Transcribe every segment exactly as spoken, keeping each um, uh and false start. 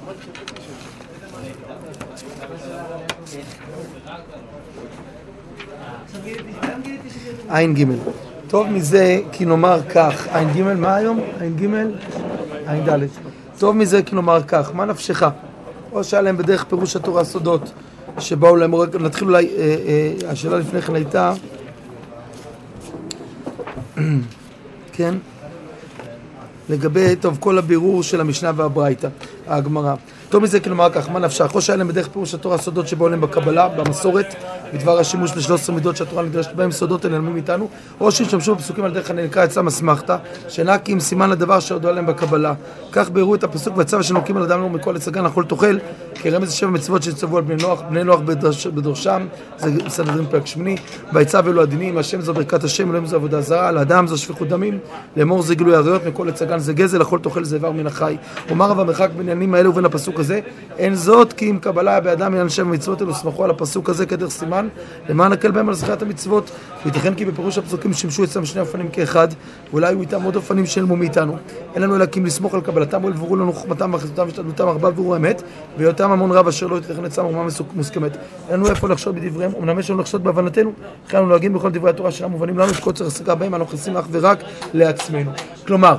עין ג' טוב מזה כי נאמר כך, עין ג' מה היום? עין ג' עין ד' טוב מזה כי נאמר כך, מה נפשך? או שהיה להם בדרך פירוש התורה סודות שבאו להם, נתחיל אולי, אה, אה, השאלה לפני כן הייתה כן לגבי, טוב, כל הבירור של המשנה והברייתא, הגמרא. טוב מזה כלומר כך, מה נפשך? או שהיה להם בדרך פירוש התורה סודות שבאו להם בקבלה, במסורת, בדבר השימוש ל-שלוש עשרה מידות שהתורה נדרשת בהם, סודות הנעלמו מאיתנו, או שהשתמשו בפסוקים על דרך הנקרא אצלם אסמכתא, שאינה כי אם סימן לדבר שהודו עליהם בקבלה. כך ביארו את הפסוק והצו שנוקים על אדם לא מכל הצגן אכול תאכל, כי רמז שבע מצוות שצוו על בני נוח, בני נוח בדרש, בדורשם, זה סנהדרין פרק שמיני, ויצו אלו הדינים, השם זו ברכת השם, אלוהים זו עבודה זרה, לאדם זו שפיכות דמים, לאמור זה גילוי עריות, מכל הצגן זה גזל, אכול תאכל זה איבר מן החי. אומר רב המרחק בין העניינים האלה ובין הפסוק הזה, אין זאת כי אם קבלה באדם מן שבע מצוות אלו סמכו על הפסוק הזה כדרך סימן למען הקל בהם על זכירת המצוות, וייתכן כי בפירוש הפסוקים שימשו אצלם שני אופנים כאחד, ואולי הוא איתם עוד אופנים שנעלמו מאיתנו. אין לנו אלא כי אם לסמוך על קבלתם ולבורו לנו חוכמתם וחסדותם ושתדלותם הרבה בירור האמת, והיותם המון רב אשר לא יתכן אצלם אומה מוסכמת. אין לנו איפה לחשוד בדבריהם, אמנם יש לנו לחשוד בהבנתנו, לכן אנו נוהגים בכל דברי התורה שלנו מובנים לנו שקוצר הסגה בהם אנו מכניסים אך ורק לעצמנו. כלומר,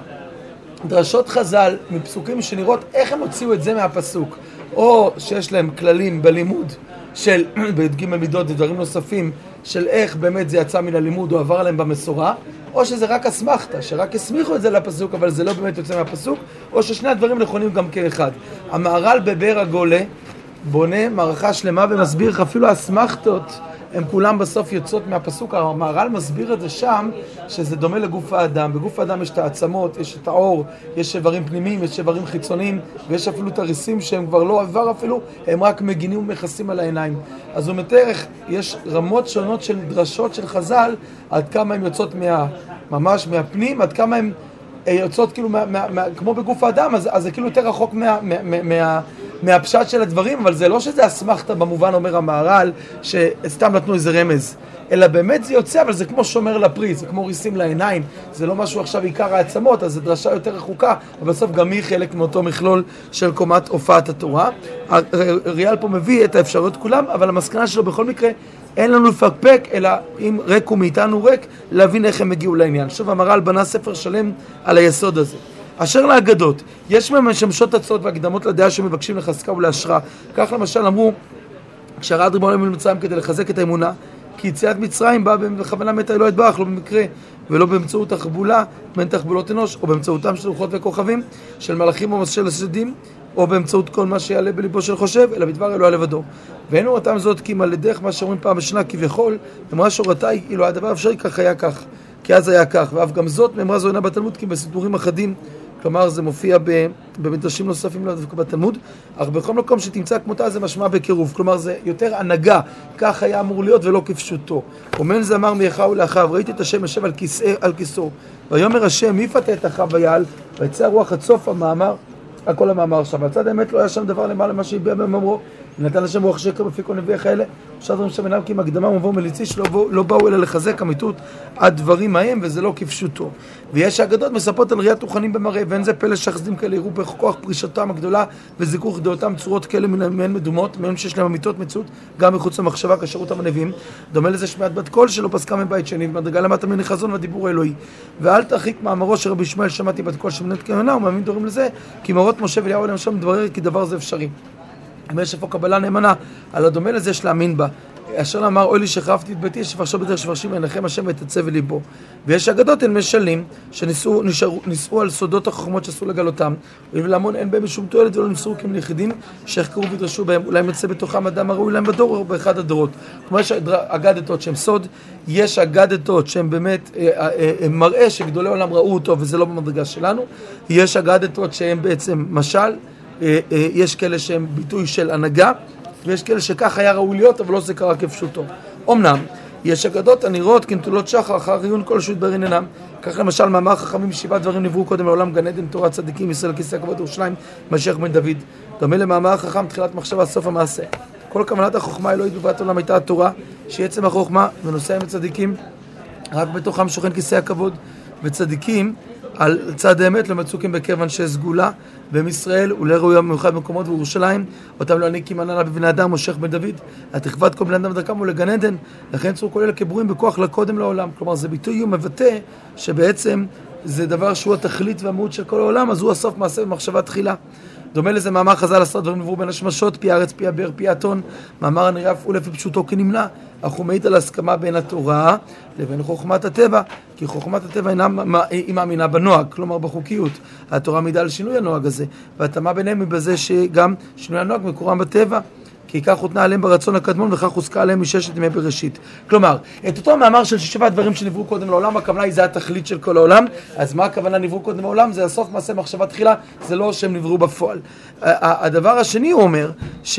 דרשות חז"ל מפסוקים שנראות איך הם הוציאו את זה מהפסוק, או שיש להם כללים בלימוד של בג' מידות ודברים נוספים של איך באמת זה יצא מן הלימוד או עבר עליהם במסורה, או שזה רק אסמכתא, שרק הסמיכו את זה לפסוק אבל זה לא באמת יוצא מהפסוק, או ששני הדברים נכונים גם כאחד. המהר"ל בבאר הגולה בונה מערכה שלמה ומסביר אפילו האסמכתות הם כולם בסוף יוצאות מהפסוק. המהר"ל מסביר את זה שם שזה דומה לגוף האדם. בגוף האדם יש את העצמות, יש את העור, יש איברים פנימיים, יש איברים חיצוניים, ויש אפילו את הריסים שהם כבר לא איבר אפילו, הם רק מגינים ומכסים על העיניים. אז הוא מתאר, יש רמות שונות של דרשות של חז"ל, עד כמה הן יוצאות מה, ממש מהפנים, עד כמה הן יוצאות כאילו מה, מה, מה, כמו בגוף האדם, אז, אז זה כאילו יותר רחוק מה, מה, מה, מה, מהפשט של הדברים, אבל זה לא שזה אסמכתא במובן אומר המהר"ל שסתם נתנו איזה רמז, אלא באמת זה יוצא, אבל זה כמו שומר לפרי, זה כמו ריסים לעיניים, זה לא משהו עכשיו עיקר העצמות, אז זה דרשה יותר רחוקה, אבל בסוף גם היא חלק מאותו מכלול של קומת הופעת התורה. ריאל פה מביא את האפשרויות כולם, אבל המסקנה שלו בכל מקרה אין לנו לפקפק, אלא אם ריק הוא מאיתנו ריק, להבין איך הם הגיעו לעניין. שוב, המהר"ל בנה ספר שלם על היסוד הזה. אשר להגדות, יש מהם משמשות הצעות והקדמות לדעה שמבקשים לחזקה ולהשראה. כך למשל אמרו, כשהרד ריבון העולמים למצרים כדי לחזק את האמונה, כי יציאת מצרים באה בכוונה מאת האלוה יתברך, לא במקרה, ולא באמצעות תחבולה, בין תחבולות אנוש, או באמצעותם של רוחות וכוכבים, של מלאכים או של השדים, או באמצעות כל מה שיעלה בליבו של חושב, אלא בדבר אלוה לבדו. ואין הורתם זאת כי אם על ידך מה שאומרים פעם בשנה כביכול, אמרה שורתי, אילו הדבר אפשרי כך היה כך, כי אז היה כך, ואף גם זאת מאמרה זו אינה בתלמוד, כי בסידורים אחדים, כלומר זה מופיע במדרשים נוספים בתלמוד, אך בכל מקום שתמצא כמותה זה משמע בקירוב, כלומר זה יותר הנהגה, כך היה אמור להיות ולא כפשוטו. ומן זה אמר מאחיו לאחיו, ראיתי את השם יושב על כיסא, על כיסאו, ויאמר השם מי יפתה את אחיו ויעל, ויצא רוח עד סוף המאמר, הכל המאמר שם. בצד האמת לא היה שם דבר למעלה מה שהביע במאמרו, נתן לשם רוח שקר בפי כל נביאי האלה, שדרים שם אינם כי אם הקדמה ומבוא מליצי שלא לא באו אלא לחזק אמיתות הדברים ההם, וזה לא כפשוטו. ויש האגדות מספות על ראיית רוחנים במראה, ואין זה פלא שחסדים כאלה יראו בכוח פרישתם הגדולה וזיכוך דעותם צורות כאלה מהן מדומות, מהן שיש להם אמיתות מציאות גם מחוץ למחשבה כשרותם הנביאים. דומה לזה שמיעת בת קול שלא פסקה מבית שני, ומדרגה למטה מן החזון והדיבור האלוהי. ואל תרחיק מאמרו של רבי ישמעאל שמעתי בת קול שמנת כהונה, ומאמין דורים לזה כי מורות משה ואליהו עליהם שם דברר כי דבר זה אפשרי. אם יש איפה קבלה נאמנה, על הדומה לזה יש להאמין בה. אשר אמר, אוי לי שחרפתי את ביתי, שפרשו בדרך שפרשים עיניכם השם ותצא וליבו. ויש אגדות הן משלים, שניסו נשארו, ניסו על סודות החוכמות שאסור לגלותם, ולהמון אין בהם משום תועלת ולא נמסרו כי הם ליחידים, שיחקרו וידרשו בהם, אולי מצא בתוכם אדם הראוי להם בדור או באחד הדורות. כלומר, יש אגדתות שהן סוד, יש אגדתות שהן באמת אה, אה, אה, מראה שגדולי עולם ראו אותו וזה לא במדרגה שלנו, יש אגדתות שהן בעצם משל, יש כאלה שהם ביטוי של הנהגה, ויש כאלה שכך היה ראוי להיות, אבל לא זה קרה כפשוטו. אמנם, יש אגדות הנראות כנטולות שחר אחר עיון כלשהו יתברר עניינם. כך למשל, מאמר חכמים שבעה דברים נבראו קודם לעולם, גן עדן, תורת צדיקים, ישראל כיסא הכבוד ירושלים, משיח בן דוד. דומה למאמר חכם תחילת מחשבה סוף המעשה. כל כוונת החוכמה האלוהית בבריאת העולם הייתה התורה, שהיא עצם החוכמה ונושא עם הצדיקים, רק בתוכם שוכן כיסא הכבוד. וצדיקים, על צד האמת לא מצאו כן בקרב אנשי סגולה, בעם ישראל ולא ראויה במיוחד במקומות בירושלים, אותם לא עניקים עננה בבני אדם מושך בן דוד, התכוות כל בני אדם דרכם ולגן עדן, לכן צרו כל אלה כברורים בכוח לקודם לעולם. כלומר זה ביטוי ומבטא שבעצם זה דבר שהוא התכלית והמהות של כל העולם, אז הוא הסוף מעשה במחשבה תחילה. דומה לזה מאמר חז"ל עשרה דברים נבראו בין השמשות, פי הארץ, פי הבאר, פי האתון, מאמר הנראה אף הוא לפי פשוטו כנמנע, אך הוא מעיד על הסכמה בין התורה לבין חוכמת הטבע, כי חוכמת הטבע היא מאמינה בנוהג, כלומר בחוקיות. התורה מעידה על שינוי הנוהג הזה, והתאמה ביניהם היא בזה שגם שינוי הנוהג מקורם בטבע, כי כך הותנה עליהם ברצון הקדמון וכך הוסקה עליהם מששת ימי בראשית. כלומר, את אותו מאמר של ששת הדברים שנבראו קודם לעולם, הכוונה היא זה התכלית של כל העולם. אז מה הכוונה נבראו קודם לעולם? זה הסוף מעשה מחשבה תחילה, זה לא שהם נבראו בפועל. הדבר השני הוא אומר,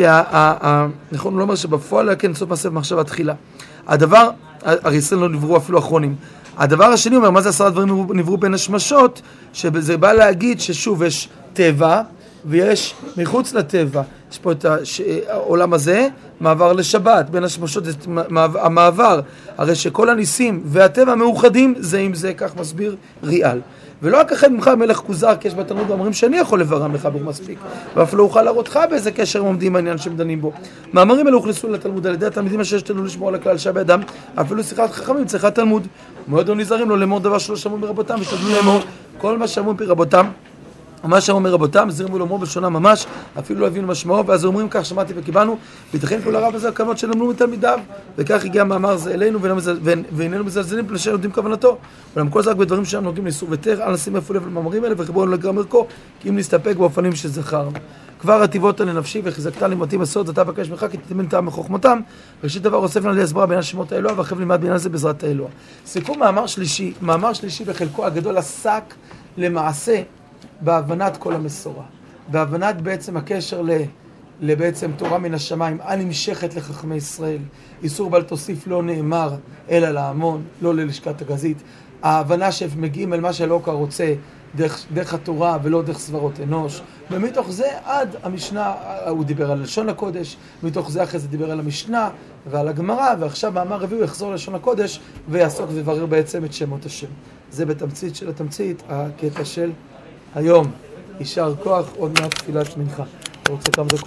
נכון, הוא לא אומר שבפועל, אלא כן סוף מעשה מחשבה תחילה. הדבר, הרי ישראל לא נבראו אפילו אחרונים. הדבר השני אומר, מה זה עשרה דברים נבראו בין השמשות? שזה בא להגיד ששוב יש טבע, ויש מחוץ לטבע, יש פה את העולם הזה, מעבר לשבת, בין השמשות המעבר, הרי שכל הניסים והטבע מאוחדים זה עם זה, כך מסביר ריאל. ולא רק אחד ממך מלך כוזר, כי יש בתלמוד ואומרים שאני יכול לברם לך בו מספיק, ואף לא אוכל להראותך באיזה קשר עומדים העניין שהם דנים בו. מאמרים אלו הוכנסו לתלמוד על ידי התלמידים אשר השתדלו לשמור על הכלל שבאדם, אפילו שיחת חכמים צריכה תלמוד. מאוד לא נזהרים לו לאמור דבר שלא שמעו מרבותם, ושתדלו לאמור כל מה שמעו מרבותם. מה שאומר מרבותם, זירמו לאמור בלשונה ממש, אפילו לא הבינו משמעו, ואז אומרים כך, שמעתי וקיבלנו, ויתכן כל הרב הזה הכוונות שלמדו מתלמידיו, וכך הגיע מאמר זה אלינו, ואיננו מזלזלים פני שיודעים כוונתו. אולם כל זה רק בדברים שהם נוגעים לאיסור ותר, אל נשים איפה לב למאמרים האלה, וחיברו לנו לגרם ערכו, כי אם נסתפק באופנים שזכרנו. כבר הטיבות לנפשי וחיזקת לימותי מסורת, אתה בקש ממך כי תתאמן טעם מחוכמתם. ראשית דבר אוסף לנו להסברה בין השמות האלוה, ואחרי לימד בעניין זה בעזרת האלוה. סיכום מאמר שלישי, מאמר שלישי בחלקו הגדול עסק למעשה בהבנת כל המסורה, בהבנת בעצם הקשר ל, לבעצם תורה מן השמיים, הנמשכת לחכמי ישראל. איסור בל תוסיף לא נאמר אלא להמון, לא ללשכת הגזית. ההבנה שמגיעים אל מה שאלוקה רוצה דרך, דרך התורה ולא דרך סברות אנוש. ומתוך זה עד המשנה, הוא דיבר על לשון הקודש, מתוך זה אחרי זה דיבר על המשנה ועל הגמרא, ועכשיו מאמר רביעי הוא יחזור לשון הקודש ויעסוק ויברר בעצם את שמות השם. זה בתמצית של התמצית, הקטע של היום. יישר כוח, עוד מעט תפילת מנחה. אתה רוצה כמה דקות?